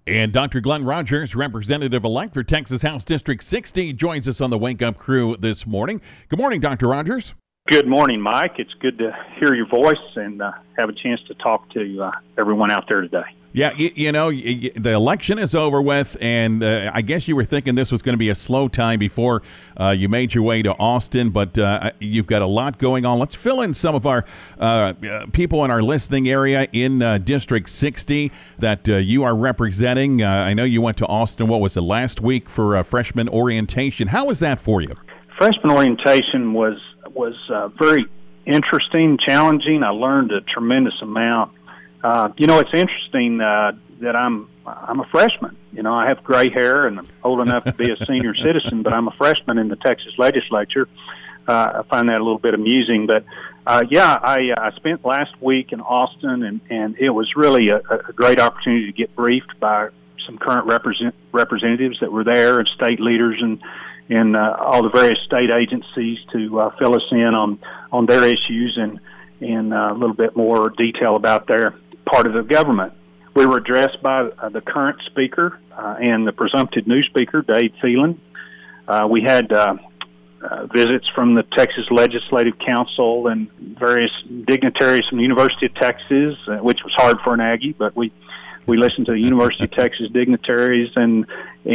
And Dr. Glenn Rogers, representative-elect for Texas House District 60, joins us on the Wake Up Crew this morning. Good morning, Dr. Rogers. Good morning, Mike. It's good to hear your voice and have a chance to talk to everyone out there today. Yeah, the election is over with, and I guess you were thinking this was going to be a slow time before you made your way to Austin, but you've got a lot going on. Let's fill in some of our people in our listening area in District 60 that you are representing. I know you went to Austin, what was it, last week for freshman orientation. How was that for you? Freshman orientation was very interesting, challenging. I learned a tremendous amount. It's interesting that I'm a freshman. I have gray hair and I'm old enough to be a senior citizen, but I'm a freshman in the Texas legislature. I find that a little bit amusing. But, I spent last week in Austin, and it was really a great opportunity to get briefed by some current representatives that were there and state leaders and all the various state agencies to fill us in on their issues and a little bit more detail about their part of the government. We were addressed by the current speaker and the presumptive new speaker, Dave Phelan. We had visits from the Texas Legislative Council and various dignitaries from the University of Texas, which was hard for an Aggie, but we listened to the University of Texas dignitaries and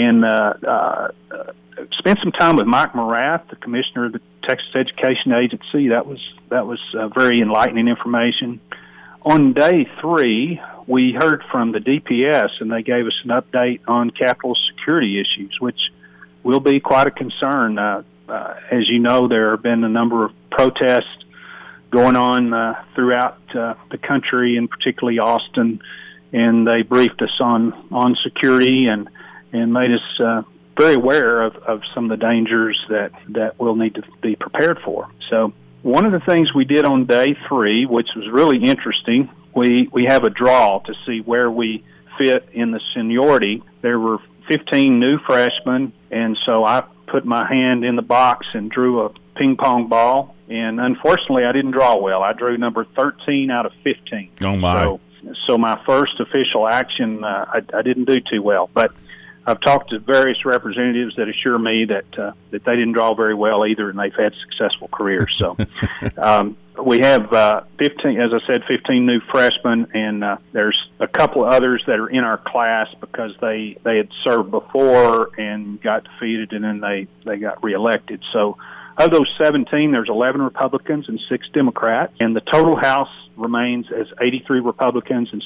spent some time with Mike Morath, the commissioner of the Texas Education Agency. That was very enlightening information. On day 3, we heard from the DPS, and they gave us an update on Capitol security issues, which will be quite a concern. As you know, there have been a number of protests going on throughout the country, and particularly Austin, and they briefed us on security and made us very aware of some of the dangers that we'll need to be prepared for. So one of the things we did on day 3, which was really interesting, we have a draw to see where we fit in the seniority. There were 15 new freshmen, and so I put my hand in the box and drew a ping pong ball, and unfortunately I didn't draw well. I drew number 13 out of 15. Oh my. So my first official action, I didn't do too well, but I've talked to various representatives that assure me that they didn't draw very well either, and they've had successful careers. So we have 15, as I said, 15 new freshmen, and there's a couple of others that are in our class because they had served before and got defeated, and then they got reelected. So of those 17, there's 11 Republicans and 6 Democrats, and the total House remains as 83 Republicans and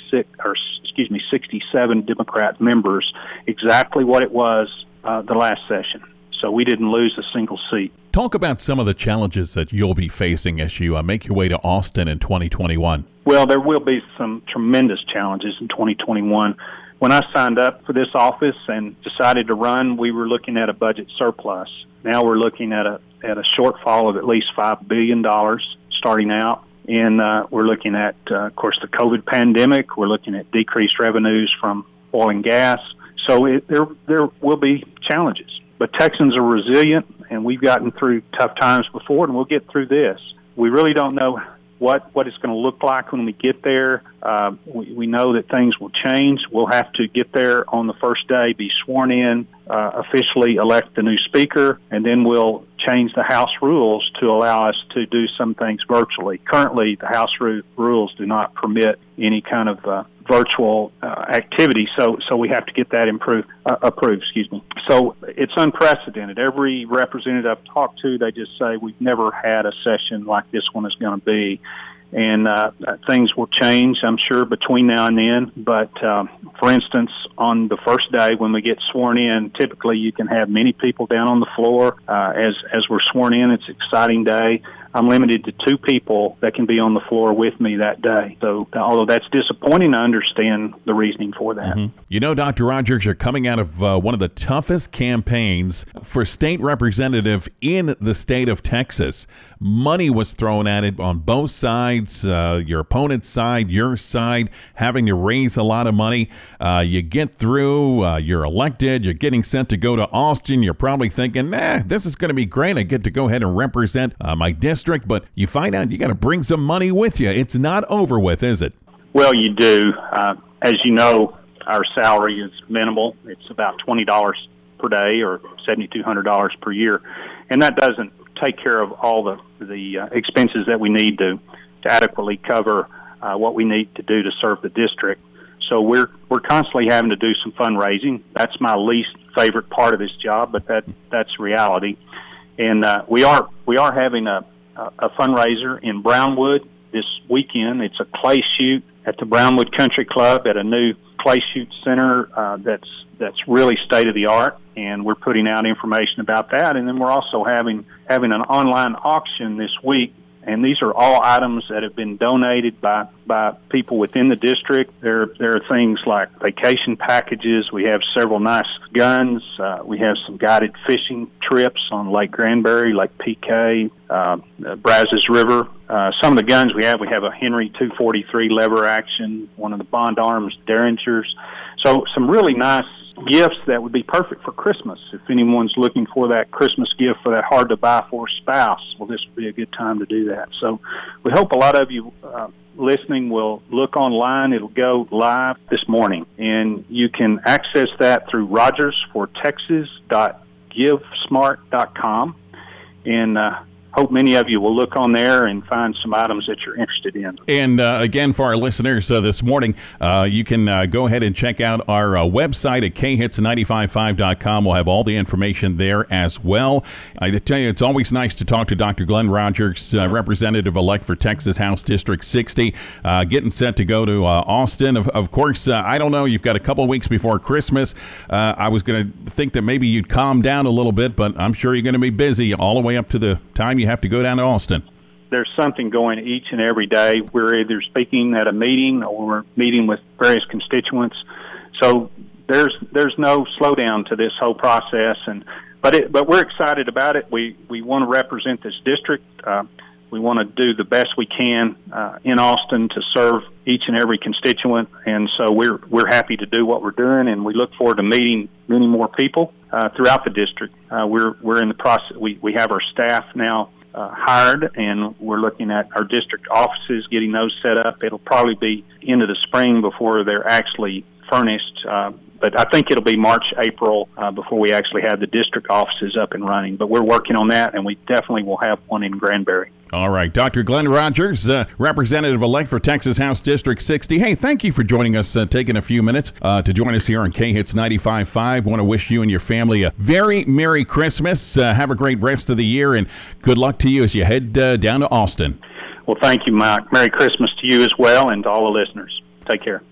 67 Democrat members, exactly what it was the last session. So we didn't lose a single seat. Talk about some of the challenges that you'll be facing as you make your way to Austin in 2021. Well, there will be some tremendous challenges in 2021. When I signed up for this office and decided to run, we were looking at a budget surplus. Now we're looking at a shortfall of at least $5 billion starting out. And we're looking at, of course, the COVID pandemic. We're looking at decreased revenues from oil and gas. So there will be challenges. But Texans are resilient, and we've gotten through tough times before, and we'll get through this. We really don't know what it's going to look like when we get there. We know that things will change. We'll have to get there on the first day, be sworn in, officially elect the new speaker, and then we'll change the House rules to allow us to do some things virtually. Currently, the House rules do not permit any kind of virtual activity, so we have to get that approved. So it's unprecedented. Every representative I've talked to, they just say we've never had a session like this one is going to be. And things will change, I'm sure, between now and then. But, for instance, on the first day when we get sworn in, typically you can have many people down on the floor. As we're sworn in, it's an exciting day. I'm limited to 2 people that can be on the floor with me that day. So although that's disappointing, I understand the reasoning for that. Mm-hmm. Dr. Rogers, you're coming out of one of the toughest campaigns for state representative in the state of Texas. Money was thrown at it on both sides, your opponent's side, your side, having to raise a lot of money. You get through, you're elected, you're getting sent to go to Austin. You're probably thinking, this is going to be great. I get to go ahead and represent my district. But you find out you got to bring some money with you. It's not over with, is it? Well, you do. As you know, Our salary is minimal. It's about $20 per day or $7,200 per year, and that doesn't take care of all the expenses that we need to adequately cover what we need to do to serve the district. So we're constantly having to do some fundraising. That's my least favorite part of this job, but that's reality. And we are having a fundraiser in Brownwood this weekend. It's a clay shoot at the Brownwood Country Club at a new clay shoot center that's really state of the art, and we're putting out information about that. And then we're also having an online auction this week. And these are all items that have been donated by people within the district. There are things like vacation packages. We have several nice guns. We have some guided fishing trips on Lake Granbury, Lake PK, Brazos River. Some of the guns we have a Henry 243 lever action, one of the Bond Arms Derringers. So some really nice gifts that would be perfect for Christmas. If anyone's looking for that Christmas gift for that hard-to-buy-for spouse, well, this would be a good time to do that. So we hope a lot of you listening will look online. It'll go live this morning, and you can access that through rogersfortexas.givesmart.com, and hope many of you will look on there and find some items that you're interested in. And again, for our listeners this morning, you can go ahead and check out our website at khits955.com. We'll have all the information there as well. I tell you, it's always nice to talk to Dr. Glenn Rogers, Representative-elect for Texas House District 60, getting set to go to Austin. Of course, I don't know, you've got a couple of weeks before Christmas. I was going to think that maybe you'd calm down a little bit, but I'm sure you're going to be busy all the way up to the time you have to go down to Austin. There's something going each and every day. We're either speaking at a meeting or we're meeting with various constituents. So there's no slowdown to this whole process, but we're excited about it. We want to represent this district. We want to do the best we can in Austin to serve each and every constituent, and so we're happy to do what we're doing, and we look forward to meeting many more people throughout the district. We're in the process. We have our staff now hired, and we're looking at our district offices, getting those set up. It'll probably be into the spring before they're actually furnished, but I think it'll be March, April before we actually have the district offices up and running. But we're working on that, and we definitely will have one in Granbury. All right. Dr. Glenn Rogers, Representative-elect for Texas House District 60. Hey, thank you for joining us, taking a few minutes to join us here on K-Hits 95.5. Want to wish you and your family a very Merry Christmas. Have a great rest of the year, and good luck to you as you head down to Austin. Well, thank you, Mike. Merry Christmas to you as well and to all the listeners. Take care.